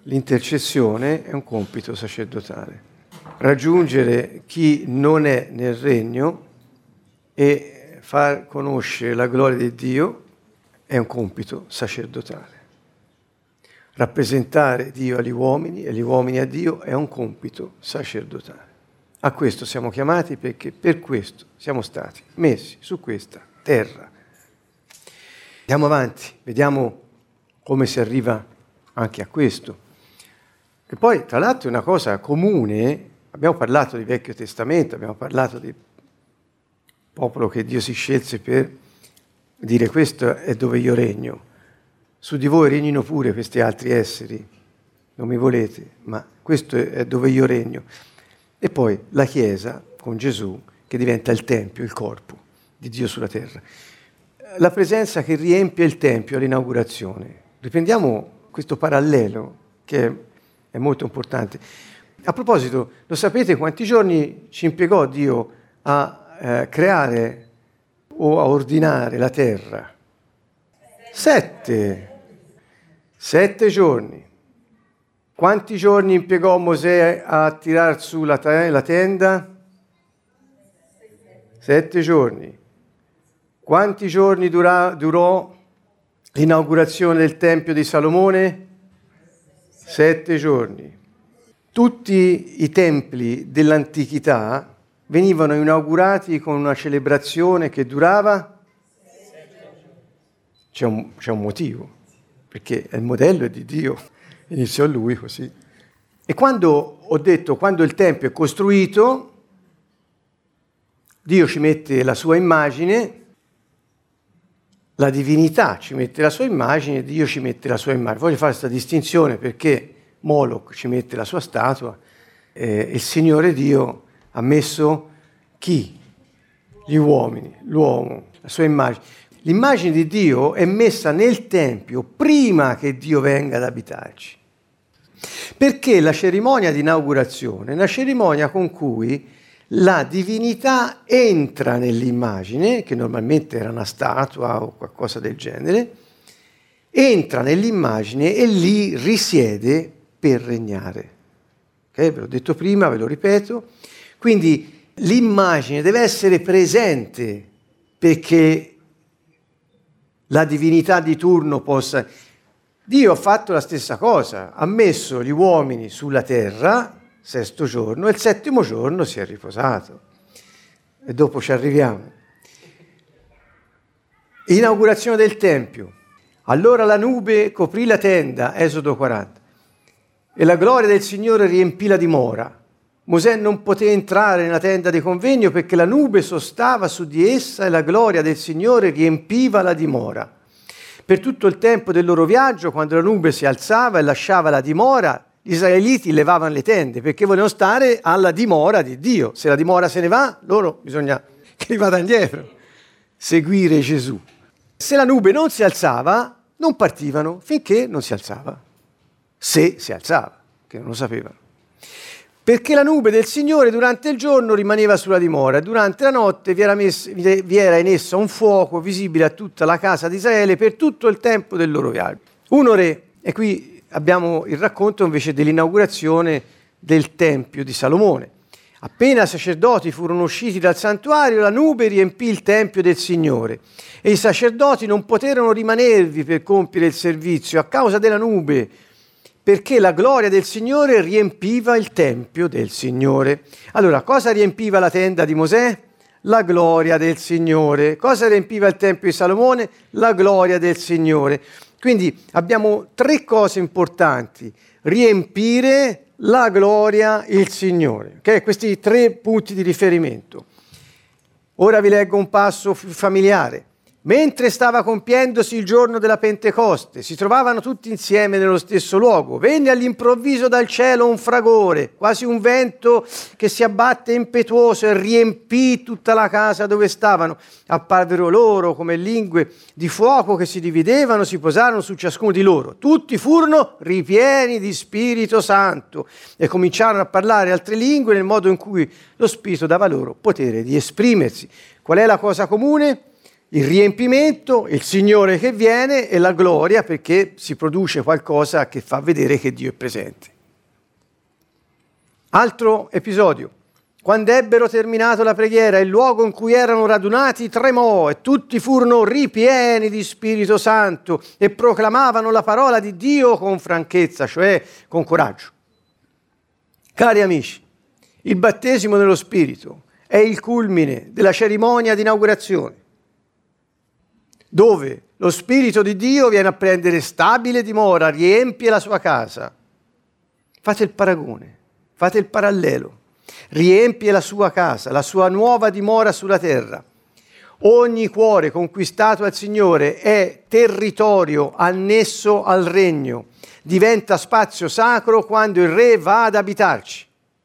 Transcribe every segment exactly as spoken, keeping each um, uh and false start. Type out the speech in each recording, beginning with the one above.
l'intercessione è un compito sacerdotale. Raggiungere chi non è nel regno e far conoscere la gloria di Dio è un compito sacerdotale. Rappresentare Dio agli uomini e gli uomini a Dio è un compito sacerdotale. A questo siamo chiamati perché per questo siamo stati messi su questa terra. Andiamo avanti, vediamo come si arriva anche a questo. Che poi, tra l'altro, è una cosa comune. Abbiamo parlato di Vecchio Testamento, abbiamo parlato di popolo che Dio si scelse per dire questo è dove io regno. Su di voi regnino pure questi altri esseri, non mi volete, ma questo è dove io regno. E poi la Chiesa con Gesù che diventa il Tempio, il corpo di Dio sulla terra. La presenza che riempie il Tempio all'inaugurazione. Riprendiamo questo parallelo che è molto importante. A proposito, lo sapete quanti giorni ci impiegò Dio a eh, creare o a ordinare la terra? Sette. Sette giorni. Quanti giorni impiegò Mosè a tirar su la, te- la tenda? Sette giorni. Quanti giorni dura- durò l'inaugurazione del Tempio di Salomone? Sette giorni. Tutti i templi dell'antichità venivano inaugurati con una celebrazione che durava? C'è un, c'è un motivo, perché il modello è di Dio, iniziò lui così. E quando ho detto, quando il Tempio è costruito, Dio ci mette la sua immagine, la divinità ci mette la sua immagine, Dio ci mette la sua immagine. Voglio fare questa distinzione perché Moloch ci mette la sua statua e il Signore Dio ha messo chi? Gli uomini, l'uomo, la sua immagine. L'immagine di Dio è messa nel Tempio prima che Dio venga ad abitarci. Perché la cerimonia di inaugurazione è una cerimonia con cui la divinità entra nell'immagine, che normalmente era una statua o qualcosa del genere, entra nell'immagine e lì risiede per regnare. Okay? Ve l'ho detto prima, ve lo ripeto. Quindi l'immagine deve essere presente perché la divinità di turno possa... Dio ha fatto la stessa cosa, ha messo gli uomini sulla terra, sesto giorno, e il settimo giorno si è riposato. E dopo ci arriviamo. Inaugurazione del Tempio. Allora la nube coprì la tenda, Esodo quaranta, e la gloria del Signore riempì la dimora. Mosè non poté entrare nella tenda di convegno perché la nube sostava su di essa e la gloria del Signore riempiva la dimora. Per tutto il tempo del loro viaggio, quando la nube si alzava e lasciava la dimora, gli israeliti levavano le tende perché volevano stare alla dimora di Dio. Se la dimora se ne va, loro bisogna che li vada indietro, seguire Gesù. Se la nube non si alzava, non partivano finché non si alzava. Se si alzava, che non lo sapevano. Perché la nube del Signore durante il giorno rimaneva sulla dimora, durante la notte vi era, messo, vi era in essa un fuoco visibile a tutta la casa di Israele per tutto il tempo del loro viaggio. Uno re, e qui abbiamo il racconto invece dell'inaugurazione del Tempio di Salomone. Appena i sacerdoti furono usciti dal santuario, la nube riempì il Tempio del Signore e i sacerdoti non poterono rimanervi per compiere il servizio a causa della nube, perché la gloria del Signore riempiva il Tempio del Signore. Allora, cosa riempiva la tenda di Mosè? La gloria del Signore. Cosa riempiva il Tempio di Salomone? La gloria del Signore. Quindi abbiamo tre cose importanti. Riempire, la gloria, il Signore. Okay? Questi tre punti di riferimento. Ora vi leggo un passo familiare. Mentre stava compiendosi il giorno della Pentecoste, si trovavano tutti insieme nello stesso luogo. Venne all'improvviso dal cielo un fragore, quasi un vento che si abbatte impetuoso e riempì tutta la casa dove stavano. Apparvero loro come lingue di fuoco che si dividevano, si posarono su ciascuno di loro. Tutti furono ripieni di Spirito Santo e cominciarono a parlare altre lingue nel modo in cui lo Spirito dava loro potere di esprimersi. Qual è la cosa comune? il riempimento, il Signore che viene e la gloria, perché si produce qualcosa che fa vedere che Dio è presente. Altro episodio. Quando ebbero terminato la preghiera, il luogo in cui erano radunati tremò e tutti furono ripieni di Spirito Santo e proclamavano la parola di Dio con franchezza, cioè con coraggio. Cari amici, il battesimo nello Spirito è il culmine della cerimonia di inaugurazione, dove lo Spirito di Dio viene a prendere stabile dimora, riempie la sua casa. Fate il paragone, fate il parallelo. Riempie la sua casa, la sua nuova dimora sulla terra. Ogni cuore conquistato al Signore è territorio annesso al regno, diventa spazio sacro quando il Re va ad abitarci.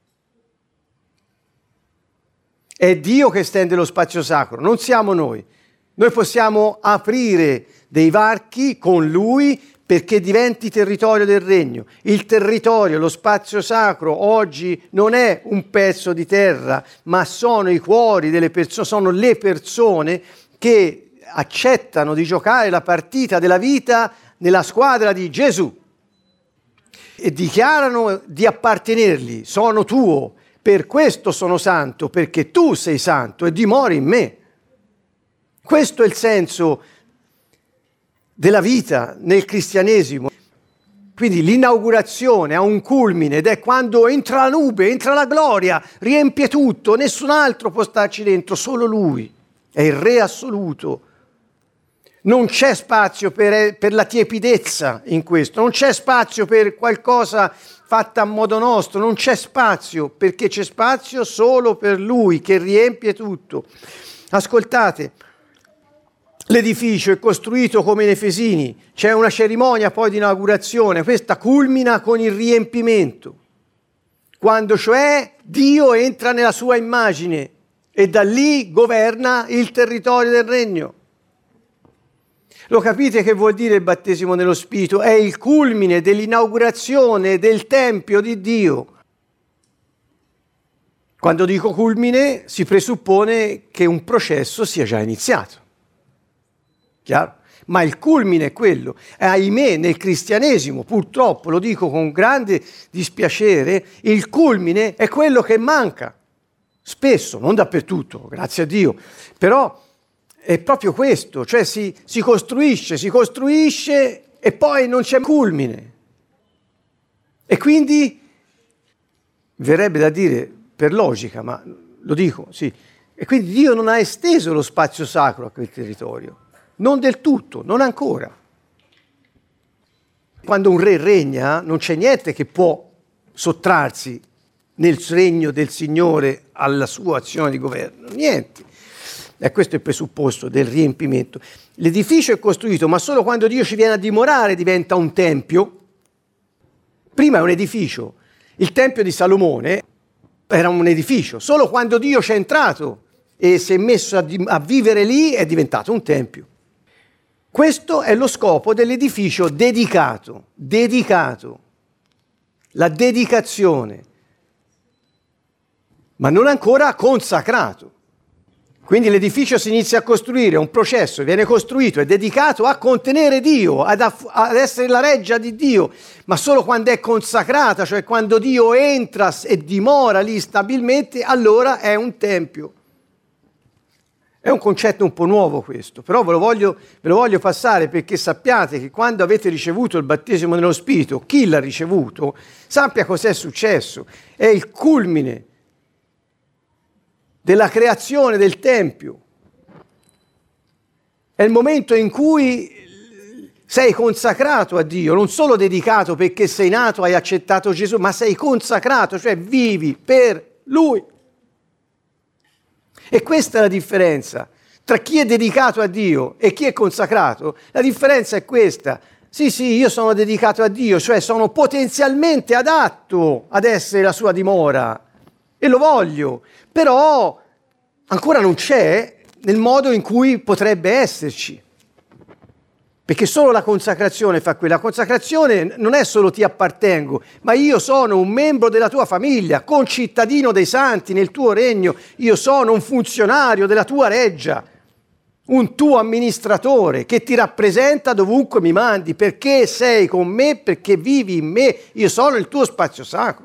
È Dio che stende lo spazio sacro, non siamo noi. Noi possiamo aprire dei varchi con Lui perché diventi territorio del regno. Il territorio, lo spazio sacro oggi non è un pezzo di terra, ma sono i cuori delle persone, sono le persone che accettano di giocare la partita della vita nella squadra di Gesù e dichiarano di appartenergli. Sono tuo, per questo sono santo, perché tu sei santo e dimori in me. Questo è il senso della vita nel cristianesimo. Quindi l'inaugurazione ha un culmine ed è quando entra la nube, entra la gloria, riempie tutto, nessun altro può starci dentro, solo Lui. È il Re assoluto. Non c'è spazio per, per la tiepidezza in questo, non c'è spazio per qualcosa fatta a modo nostro, non c'è spazio, perché c'è spazio solo per Lui che riempie tutto. Ascoltate, l'edificio è costruito come in Efesini, c'è una cerimonia poi di inaugurazione, questa culmina con il riempimento, quando cioè Dio entra nella sua immagine e da lì governa il territorio del regno. Lo capite che vuol dire il battesimo nello Spirito? È il culmine dell'inaugurazione del Tempio di Dio. Quando dico culmine si presuppone che un processo sia già iniziato. Chiaro? Ma il culmine è quello. E ahimè, nel cristianesimo, purtroppo, lo dico con grande dispiacere, il culmine è quello che manca. Spesso, non dappertutto, grazie a Dio, però è proprio questo, cioè si, si costruisce, si costruisce e poi non c'è culmine. E quindi, verrebbe da dire per logica, ma lo dico, sì, e quindi Dio non ha esteso lo spazio sacro a quel territorio. Non del tutto, non ancora. Quando un re regna non c'è niente che può sottrarsi nel regno del Signore alla sua azione di governo, niente. E questo è il presupposto del riempimento. L'edificio è costruito, ma solo quando Dio ci viene a dimorare diventa un tempio. Prima è un edificio. Il Tempio di Salomone era un edificio. Solo quando Dio c'è entrato e si è messo a, a vivere lì è diventato un tempio. Questo è lo scopo dell'edificio dedicato, dedicato, la dedicazione, ma non ancora consacrato. Quindi l'edificio si inizia a costruire, un processo viene costruito, è dedicato a contenere Dio, ad, aff- ad essere la reggia di Dio, ma solo quando è consacrata, cioè quando Dio entra e dimora lì stabilmente, allora è un tempio. È un concetto un po' nuovo questo, però ve lo voglio, ve lo voglio passare perché sappiate che quando avete ricevuto il battesimo nello Spirito, chi l'ha ricevuto, sappia cos'è successo. È il culmine della creazione del Tempio. È il momento in cui sei consacrato a Dio, non solo dedicato perché sei nato, hai accettato Gesù, ma sei consacrato, cioè vivi per Lui. E questa è la differenza tra chi è dedicato a Dio e chi è consacrato. La differenza è questa. Sì, sì, io sono dedicato a Dio, cioè sono potenzialmente adatto ad essere la sua dimora e lo voglio, però ancora non c'è nel modo in cui potrebbe esserci. Perché solo la consacrazione fa quella. La consacrazione non è solo ti appartengo, ma io sono un membro della tua famiglia, concittadino dei santi nel tuo regno, io sono un funzionario della tua reggia. un tuo amministratore che ti rappresenta dovunque mi mandi, perché sei con me, perché vivi in me, io sono il tuo spazio sacro.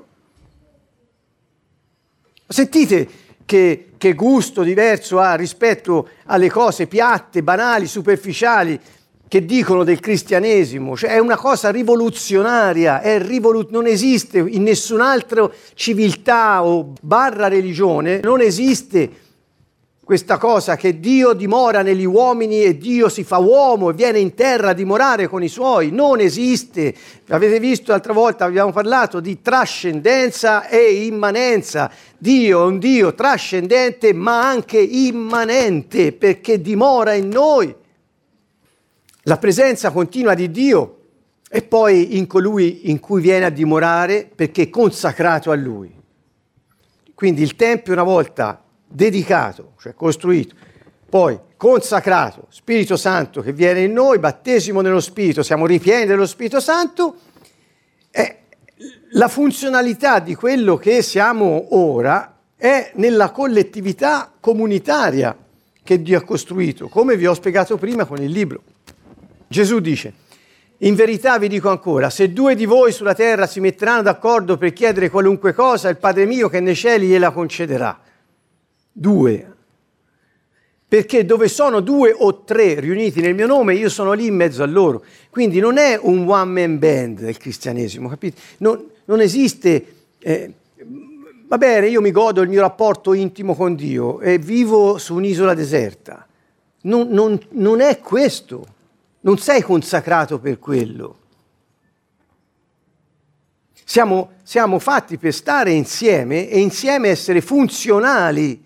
Sentite che, che gusto diverso ha rispetto alle cose piatte, banali, superficiali che dicono del cristianesimo. Cioè è una cosa rivoluzionaria, è rivolu- non esiste in nessun'altra civiltà o barra religione, non esiste questa cosa che Dio dimora negli uomini e Dio si fa uomo e viene in terra a dimorare con i suoi. Non esiste. Avete visto l'altra volta, abbiamo parlato di trascendenza e immanenza. Dio è un Dio trascendente ma anche immanente perché dimora in noi. La presenza continua di Dio e poi in colui in cui viene a dimorare perché è consacrato a Lui. Quindi il Tempio una volta dedicato, cioè costruito, poi consacrato, Spirito Santo che viene in noi, battesimo nello Spirito, siamo ripieni dello Spirito Santo, e la funzionalità di quello che siamo ora è nella collettività comunitaria che Dio ha costruito, come vi ho spiegato prima con il libro. Gesù dice: in verità vi dico ancora, se due di voi sulla terra si metteranno d'accordo per chiedere qualunque cosa, il Padre mio che è nei cieli gliela concederà. Due. Perché dove sono due o tre riuniti nel mio nome, io sono lì in mezzo a loro. Quindi non è un one man band il cristianesimo, capite? Non, non esiste, eh, va bene, io mi godo il mio rapporto intimo con Dio e vivo su un'isola deserta. Non, non, non è questo, non sei consacrato per quello. Siamo, siamo fatti per stare insieme e insieme essere funzionali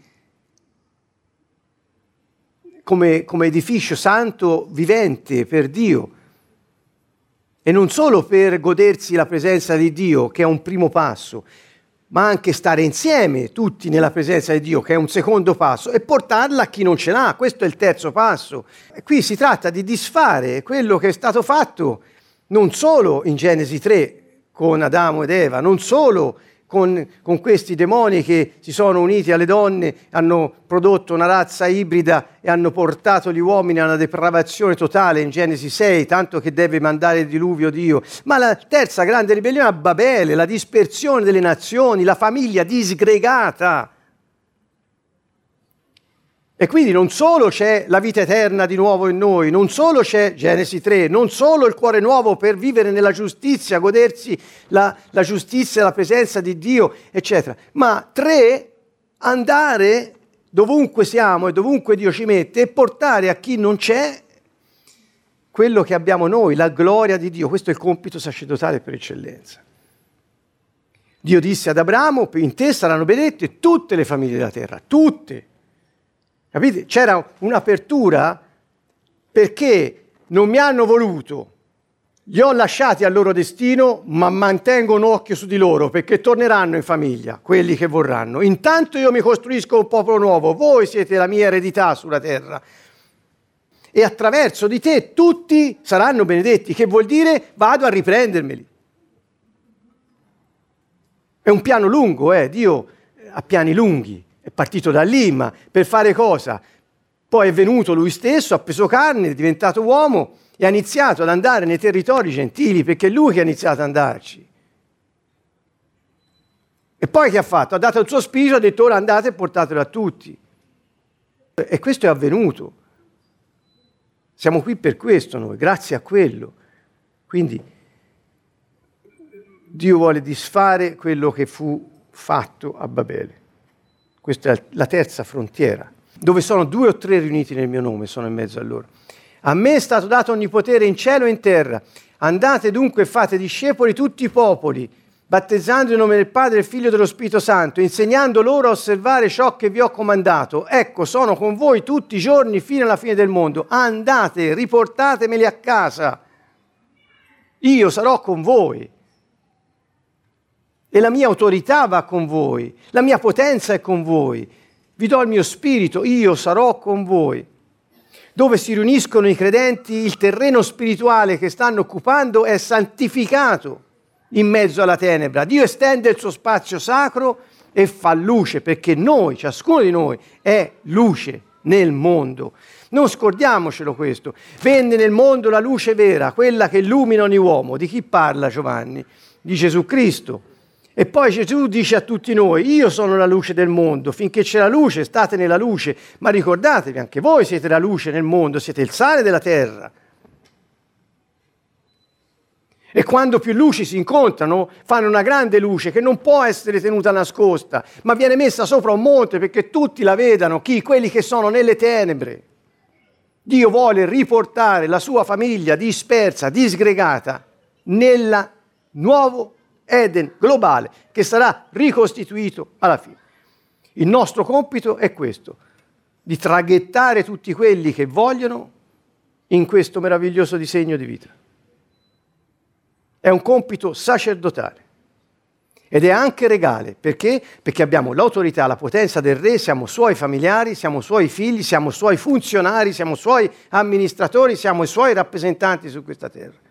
Come, come edificio santo vivente per Dio e non solo per godersi la presenza di Dio che è un primo passo, ma anche stare insieme tutti nella presenza di Dio che è un secondo passo e portarla a chi non ce l'ha, questo è il terzo passo. E qui si tratta di disfare quello che è stato fatto non solo in Genesi tre con Adamo ed Eva, non solo Con, con questi demoni che si sono uniti alle donne, hanno prodotto una razza ibrida e hanno portato gli uomini a una depravazione totale in Genesi sei, tanto che deve mandare il diluvio Dio. Ma la terza grande ribellione a Babele, la dispersione delle nazioni, la famiglia disgregata. E quindi non solo c'è la vita eterna di nuovo in noi, non solo c'è Genesi tre, non solo il cuore nuovo per vivere nella giustizia, godersi la, la giustizia, la presenza di Dio, eccetera, ma tre, andare dovunque siamo e dovunque Dio ci mette e portare a chi non c'è quello che abbiamo noi, la gloria di Dio. Questo è il compito sacerdotale per eccellenza. Dio disse ad Abramo: in te saranno benedette tutte le famiglie della terra, tutte. Capite? C'era un'apertura perché non mi hanno voluto, li ho lasciati al loro destino, ma mantengo un occhio su di loro perché torneranno in famiglia, quelli che vorranno. Intanto io mi costruisco un popolo nuovo, voi siete la mia eredità sulla terra e attraverso di te tutti saranno benedetti, che vuol dire vado a riprendermeli. È un piano lungo, eh? Dio ha piani lunghi. È partito da lì, ma per fare cosa? Poi è venuto lui stesso, ha preso carne, è diventato uomo e ha iniziato ad andare nei territori gentili, perché è lui che ha iniziato ad andarci. E poi che ha fatto? Ha dato il suo spirito, ha detto: ora andate e portatelo a tutti. E questo è avvenuto. Siamo qui per questo noi, grazie a quello. Quindi Dio vuole disfare quello che fu fatto a Babele. Questa è la terza frontiera. Dove sono due o tre riuniti nel mio nome, sono in mezzo a loro. A me è stato dato ogni potere in cielo e in terra. Andate dunque e fate discepoli tutti i popoli, battezzando in nome del Padre, del Figlio e dello Spirito Santo, insegnando loro a osservare ciò che vi ho comandato. Ecco, sono con voi tutti i giorni fino alla fine del mondo. Andate, riportatemeli a casa. Io sarò con voi. E la mia autorità va con voi, la mia potenza è con voi. Vi do il mio spirito, io sarò con voi. Dove si riuniscono i credenti, il terreno spirituale che stanno occupando è santificato in mezzo alla tenebra. Dio estende il suo spazio sacro e fa luce, perché noi, ciascuno di noi, è luce nel mondo. Non scordiamocelo questo. Venne nel mondo la luce vera, quella che illumina ogni uomo. Di chi parla Giovanni? Di Gesù Cristo. E poi Gesù dice a tutti noi, io sono la luce del mondo, finché c'è la luce state nella luce, ma ricordatevi, anche voi siete la luce nel mondo, siete il sale della terra. E quando più luci si incontrano, fanno una grande luce che non può essere tenuta nascosta, ma viene messa sopra un monte perché tutti la vedano, chi? Quelli che sono nelle tenebre. Dio vuole riportare la sua famiglia dispersa, disgregata, nel nuovo Eden globale, che sarà ricostituito alla fine. Il nostro compito è questo, di traghettare tutti quelli che vogliono in questo meraviglioso disegno di vita. È un compito sacerdotale ed è anche regale. Perché? Perché abbiamo l'autorità, la potenza del Re, siamo suoi familiari, siamo suoi figli, siamo suoi funzionari, siamo suoi amministratori, siamo i suoi rappresentanti su questa terra.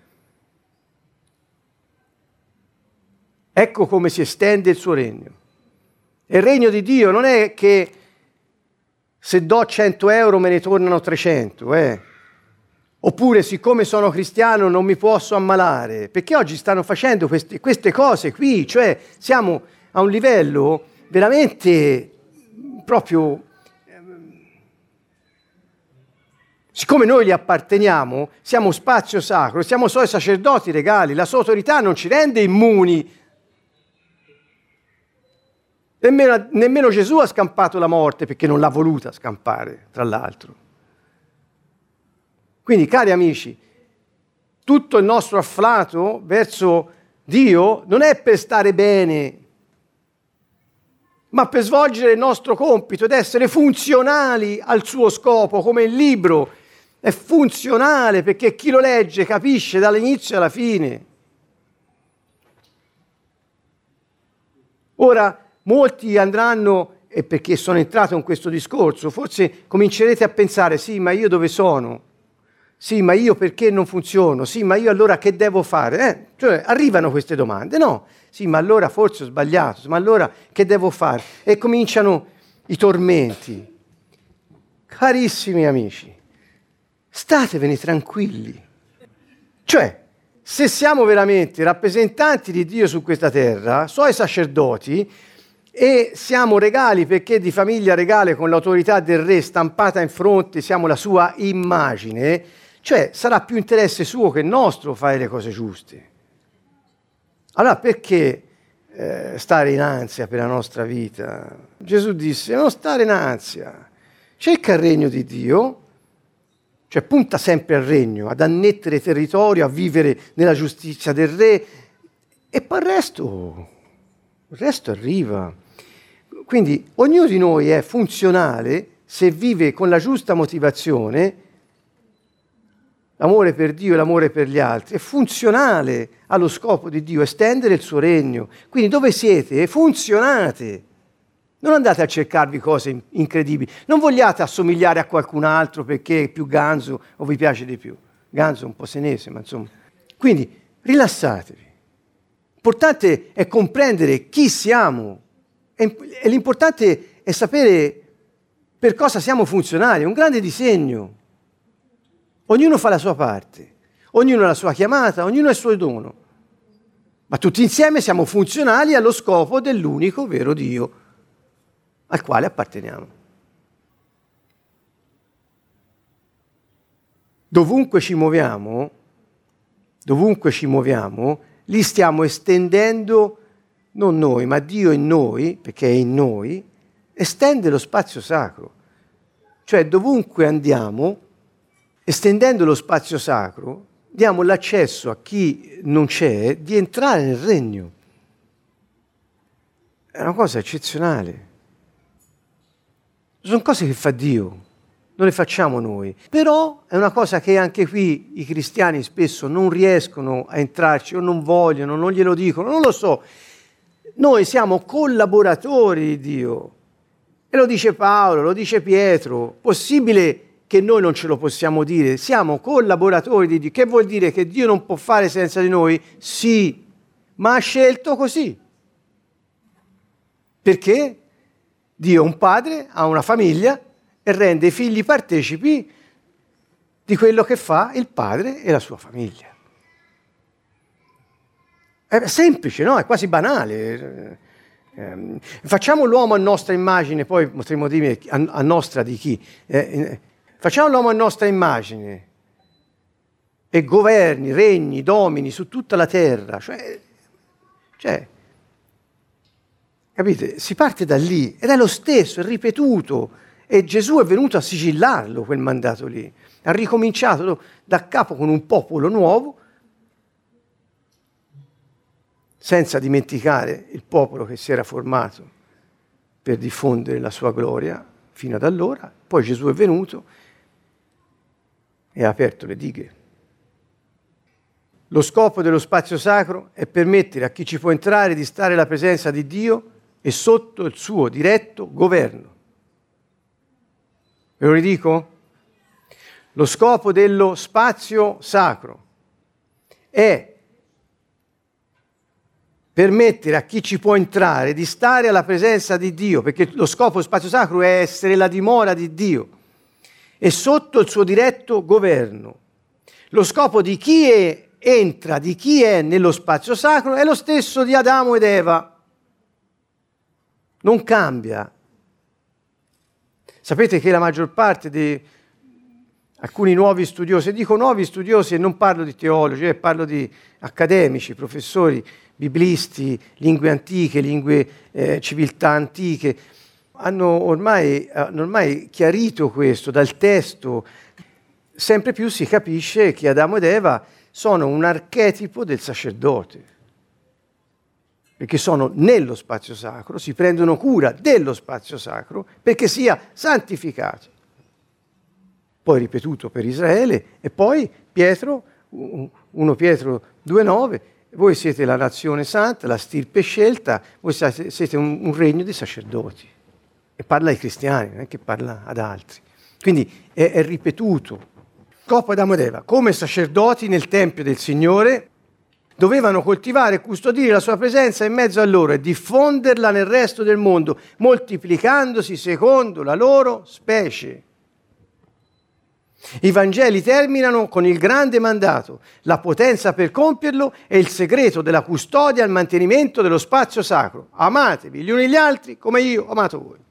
Ecco come si estende il suo regno. E il regno di Dio non è che se do cento euro me ne tornano trecento, eh. Oppure siccome sono cristiano non mi posso ammalare, perché oggi stanno facendo queste, queste cose qui, cioè siamo a un livello veramente proprio... Siccome noi gli apparteniamo, siamo spazio sacro, siamo suoi sacerdoti regali, la sua autorità non ci rende immuni. Nemmeno, nemmeno Gesù ha scampato la morte perché non l'ha voluta scampare, tra l'altro. Quindi, cari amici, tutto il nostro afflato verso Dio non è per stare bene, ma per svolgere il nostro compito ed essere funzionali al suo scopo, come il libro è funzionale perché chi lo legge capisce dall'inizio alla fine. Ora, molti andranno, e perché sono entrato in questo discorso, forse comincerete a pensare, sì, ma io dove sono? Sì, ma io perché non funziono? Sì, ma io allora che devo fare? Eh? Cioè, arrivano queste domande, no? Sì, ma allora forse ho sbagliato, ma allora che devo fare? E cominciano i tormenti. Carissimi amici, statevene tranquilli. Cioè, se siamo veramente rappresentanti di Dio su questa terra, suoi sacerdoti, e siamo regali perché di famiglia regale con l'autorità del Re stampata in fronte, siamo la sua immagine, cioè sarà più interesse suo che nostro fare le cose giuste. Allora perché eh, stare in ansia per la nostra vita? Gesù disse, non stare in ansia, cerca il regno di Dio, cioè punta sempre al regno, ad annettere territorio, a vivere nella giustizia del Re, e poi il resto, il resto arriva. Quindi ognuno di noi è funzionale se vive con la giusta motivazione, l'amore per Dio e l'amore per gli altri, è funzionale allo scopo di Dio, estendere il suo regno. Quindi dove siete? Funzionate. Non andate a cercarvi cose incredibili. Non vogliate assomigliare a qualcun altro perché è più ganzo o vi piace di più. Ganzo è un po' senese, ma insomma. Quindi rilassatevi. L'importante è comprendere chi siamo. E l'importante è sapere per cosa siamo funzionali. È un grande disegno. Ognuno fa la sua parte. Ognuno ha la sua chiamata, ognuno ha il suo dono. Ma tutti insieme siamo funzionali allo scopo dell'unico vero Dio al quale apparteniamo. Dovunque ci muoviamo, dovunque ci muoviamo, li stiamo estendendo, non noi, ma Dio in noi, perché è in noi, estende lo spazio sacro. Cioè dovunque andiamo, estendendo lo spazio sacro, diamo l'accesso a chi non c'è di entrare nel regno. È una cosa eccezionale. Sono cose che fa Dio, non le facciamo noi. Però è una cosa che anche qui i cristiani spesso non riescono a entrarci o non vogliono, non glielo dicono, non lo so. Noi siamo collaboratori di Dio. E lo dice Paolo, lo dice Pietro. Possibile che noi non ce lo possiamo dire? Siamo collaboratori di Dio. Che vuol dire che Dio non può fare senza di noi? Sì, ma ha scelto così. Perché? Dio è un padre, ha una famiglia e rende i figli partecipi di quello che fa il padre e la sua famiglia. È semplice, no? È quasi banale. Eh, facciamo l'uomo a nostra immagine, poi potremmo dire a, a nostra di chi? Eh, eh, facciamo l'uomo a nostra immagine e governi, regni, domini su tutta la terra. Cioè, cioè, capite? Si parte da lì ed è lo stesso, è ripetuto. E Gesù è venuto a sigillarlo quel mandato lì. Ha ricominciato da capo con un popolo nuovo, senza dimenticare il popolo che si era formato per diffondere la sua gloria fino ad allora. Poi Gesù è venuto e ha aperto le dighe. Lo scopo dello spazio sacro è permettere a chi ci può entrare di stare alla presenza di Dio e sotto il suo diretto governo. Ve lo ridico? Lo scopo dello spazio sacro è permettere a chi ci può entrare di stare alla presenza di Dio, perché lo scopo dello spazio sacro è essere la dimora di Dio e sotto il suo diretto governo. Lo scopo di chi è, entra, di chi è nello spazio sacro, è lo stesso di Adamo ed Eva. Non cambia. Sapete che la maggior parte di alcuni nuovi studiosi, e dico nuovi studiosi e non parlo di teologi, eh, parlo di accademici, professori, biblisti, lingue antiche, lingue eh, civiltà antiche, hanno ormai, hanno ormai chiarito questo dal testo. Sempre più si capisce che Adamo ed Eva sono un archetipo del sacerdote, perché sono nello spazio sacro, si prendono cura dello spazio sacro perché sia santificato. Poi ripetuto per Israele e poi Pietro, primo Pietro due nove, voi siete la nazione santa, la stirpe scelta, voi siete un, un regno di sacerdoti. E parla ai cristiani, non è che parla ad altri. Quindi è, è ripetuto. Scopo Adamo ed Eva, come sacerdoti nel Tempio del Signore, dovevano coltivare e custodire la sua presenza in mezzo a loro e diffonderla nel resto del mondo, moltiplicandosi secondo la loro specie. I Vangeli terminano con il grande mandato, la potenza per compierlo e il segreto della custodia e il mantenimento dello spazio sacro. Amatevi gli uni gli altri come io ho amato voi.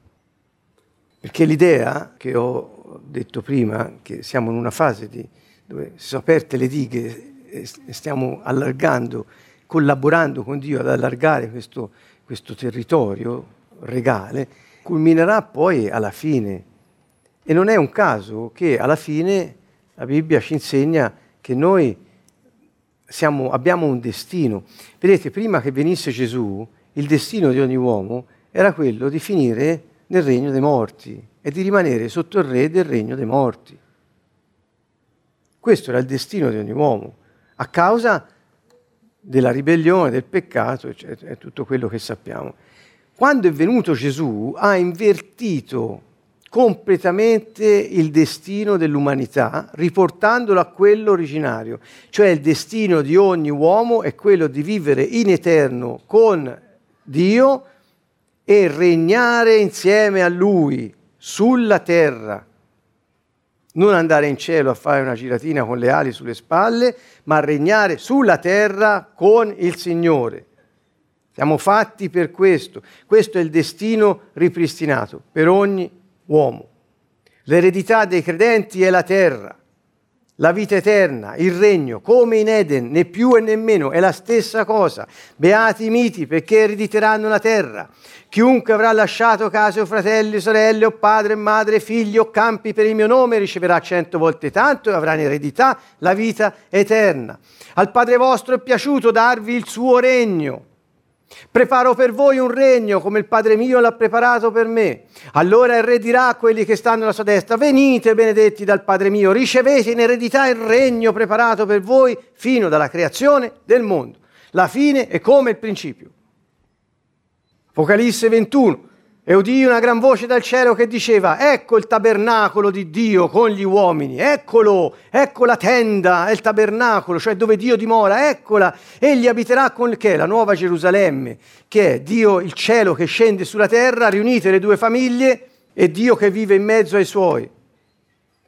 Perché l'idea che ho detto prima, che siamo in una fase di, dove si sono aperte le dighe e stiamo allargando, collaborando con Dio ad allargare questo, questo territorio regale, culminerà poi alla fine. E non è un caso che alla fine la Bibbia ci insegna che noi siamo, abbiamo un destino. Vedete, prima che venisse Gesù, il destino di ogni uomo era quello di finire nel regno dei morti e di rimanere sotto il re del regno dei morti. Questo era il destino di ogni uomo, a causa della ribellione, del peccato, eccetera, è tutto quello che sappiamo. Quando è venuto Gesù, ha invertito completamente il destino dell'umanità, riportandolo a quello originario. Cioè il destino di ogni uomo è quello di vivere in eterno con Dio e regnare insieme a Lui sulla terra. Non andare in cielo a fare una giratina con le ali sulle spalle, ma regnare sulla terra con il Signore. Siamo fatti per questo. Questo è il destino ripristinato per ogni uomo. L'eredità dei credenti è la terra, la vita eterna, il regno, come in Eden, né più e né meno, è la stessa cosa. Beati i miti, perché erediteranno la terra. Chiunque avrà lasciato case o fratelli, sorelle o padre, madre, figli o campi per il mio nome riceverà cento volte tanto e avrà in eredità la vita eterna. Al Padre vostro è piaciuto darvi il suo regno. Preparo per voi un regno come il Padre mio l'ha preparato per me. Allora il Re dirà a quelli che stanno alla sua destra: venite benedetti dal Padre mio, ricevete in eredità il regno preparato per voi fino dalla creazione del mondo. La fine è come il principio. Apocalisse ventuno. E udii una gran voce dal cielo che diceva: ecco il tabernacolo di Dio con gli uomini, eccolo, ecco la tenda, è il tabernacolo, cioè dove Dio dimora, eccola, egli abiterà con che è la nuova Gerusalemme, che è Dio, il cielo che scende sulla terra, riunite le due famiglie e Dio che vive in mezzo ai suoi.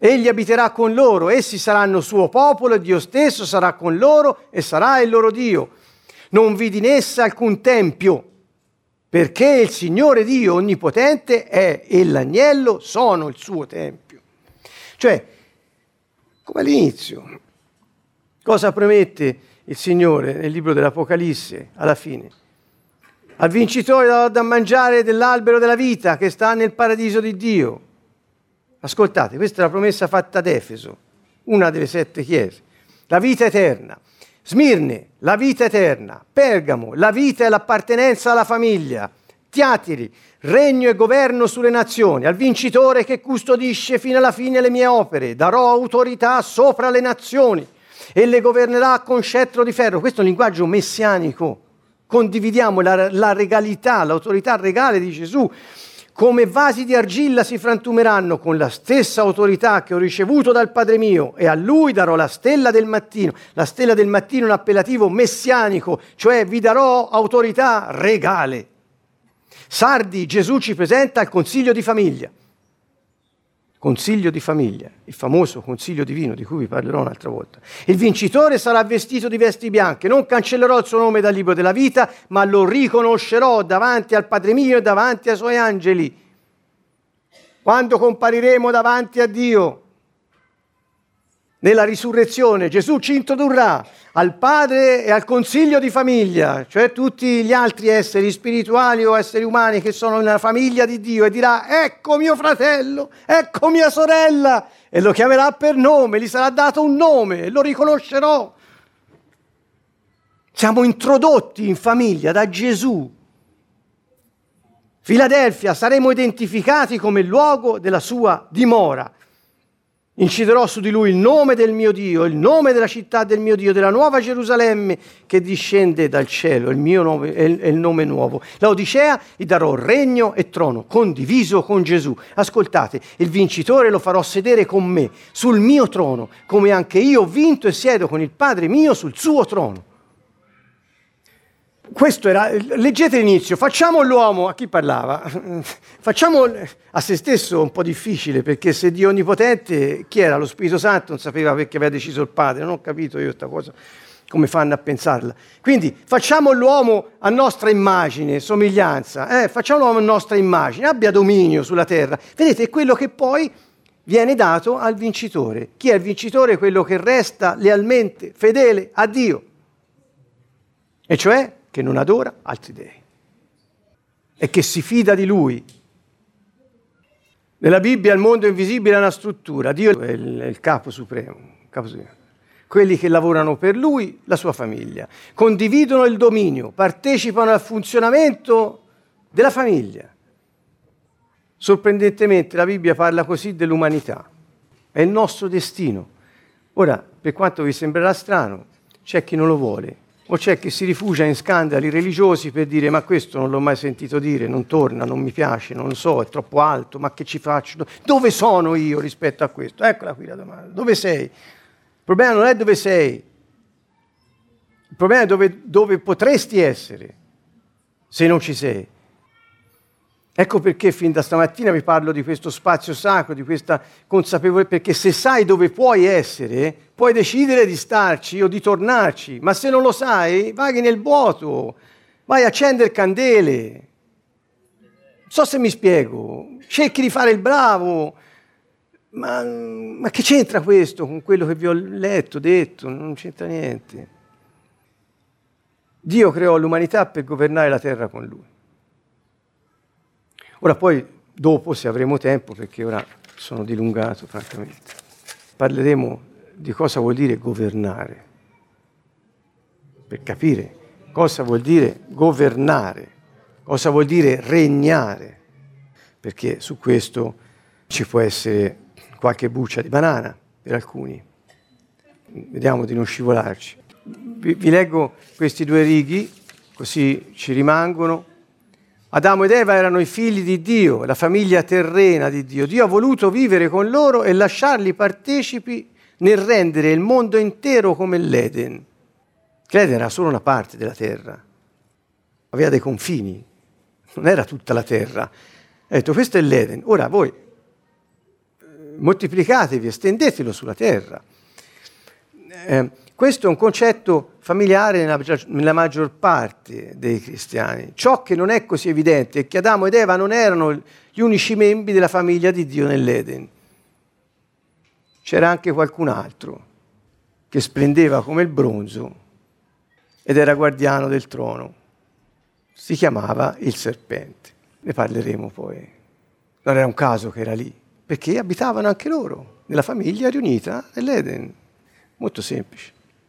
Egli abiterà con loro, essi saranno suo popolo e Dio stesso sarà con loro e sarà il loro Dio. Non vidi in essa alcun tempio, perché il Signore Dio Onnipotente è e l'agnello sono il suo tempio. Cioè, come all'inizio, cosa promette il Signore nel libro dell'Apocalisse alla fine? Al vincitore darò da mangiare dell'albero della vita che sta nel paradiso di Dio. Ascoltate, questa è la promessa fatta ad Efeso, una delle sette chiese. La vita eterna. Smirne, la vita eterna. Pergamo, la vita e l'appartenenza alla famiglia. Tiatiri, regno e governo sulle nazioni. Al vincitore che custodisce fino alla fine le mie opere. Darò autorità sopra le nazioni e le governerà con scettro di ferro. Questo è un linguaggio messianico. Condividiamo la, la regalità, l'autorità regale di Gesù. Come vasi di argilla si frantumeranno con la stessa autorità che ho ricevuto dal Padre mio, e a lui darò la stella del mattino. La stella del mattino è un appellativo messianico, cioè vi darò autorità regale. Sardi, Gesù ci presenta il consiglio di famiglia. Consiglio di famiglia, il famoso consiglio divino di cui vi parlerò un'altra volta. Il vincitore sarà vestito di vesti bianche, non cancellerò il suo nome dal libro della vita, ma lo riconoscerò davanti al Padre mio e davanti ai suoi angeli. Quando compariremo davanti a Dio, nella risurrezione, Gesù ci introdurrà al Padre e al consiglio di famiglia, cioè tutti gli altri esseri spirituali o esseri umani che sono nella famiglia di Dio, e dirà: ecco mio fratello, ecco mia sorella, e lo chiamerà per nome, gli sarà dato un nome e lo riconoscerò. Siamo introdotti in famiglia da Gesù. Filadelfia, saremo identificati come il luogo della sua dimora. Inciderò su di lui il nome del mio Dio, il nome della città del mio Dio, della nuova Gerusalemme che discende dal cielo, il mio nome è il nome nuovo. La Odicea gli darò regno e trono, condiviso con Gesù. Ascoltate, il vincitore lo farò sedere con me sul mio trono, come anche io ho vinto e siedo con il Padre mio sul suo trono. Questo era, leggete l'inizio, facciamo l'uomo, a chi parlava? Facciamo a se stesso un po' difficile, perché se Dio Onnipotente, chi era? Lo Spirito Santo non sapeva perché aveva deciso il Padre, non ho capito io questa cosa, come fanno a pensarla. Quindi facciamo l'uomo a nostra immagine, somiglianza, eh? Facciamo l'uomo a nostra immagine, abbia dominio sulla terra. Vedete, è quello che poi viene dato al vincitore. Chi è il vincitore? Quello che resta lealmente fedele a Dio, e cioè che non adora altri dei e che si fida di Lui. Nella Bibbia il mondo invisibile ha una struttura, Dio è il, è il capo supremo, capo supremo. Quelli che lavorano per Lui, la sua famiglia, condividono il dominio, partecipano al funzionamento della famiglia. Sorprendentemente la Bibbia parla così dell'umanità, è il nostro destino. Ora, per quanto vi sembrerà strano, c'è chi non lo vuole, o c'è chi si rifugia in scandali religiosi per dire: ma questo non l'ho mai sentito dire, non torna, non mi piace, non lo so, è troppo alto, ma che ci faccio? Dove sono io rispetto a questo? Eccola qui la domanda, dove sei? Il problema non è dove sei, il problema è dove, dove potresti essere se non ci sei. Ecco perché fin da stamattina vi parlo di questo spazio sacro, di questa consapevolezza, perché se sai dove puoi essere, puoi decidere di starci o di tornarci, ma se non lo sai, vaghi nel vuoto, vai a accendere candele. Non so se mi spiego, cerchi di fare il bravo, ma, ma che c'entra questo con quello che vi ho letto, detto? Non c'entra niente. Dio creò l'umanità per governare la terra con Lui. Ora poi, dopo, se avremo tempo, perché ora sono dilungato, francamente, parleremo di cosa vuol dire governare, per capire cosa vuol dire governare, cosa vuol dire regnare, perché su questo ci può essere qualche buccia di banana per alcuni. Vediamo di non scivolarci. Vi, vi leggo questi due righi, così ci rimangono. Adamo ed Eva erano i figli di Dio, la famiglia terrena di Dio. Dio ha voluto vivere con loro e lasciarli partecipi nel rendere il mondo intero come l'Eden. L'Eden era solo una parte della terra, aveva dei confini, non era tutta la terra. Ha detto: questo è l'Eden. Ora voi moltiplicatevi, estendetelo sulla terra. Eh, questo è un concetto familiare nella, nella maggior parte dei cristiani. Ciò che non è così evidente è che Adamo ed Eva non erano gli unici membri della famiglia di Dio nell'Eden. C'era anche qualcun altro che splendeva come il bronzo ed era guardiano del trono. Si chiamava il serpente. Ne parleremo poi. Non era un caso che era lì, perché abitavano anche loro nella famiglia riunita nell'Eden. Molto semplice.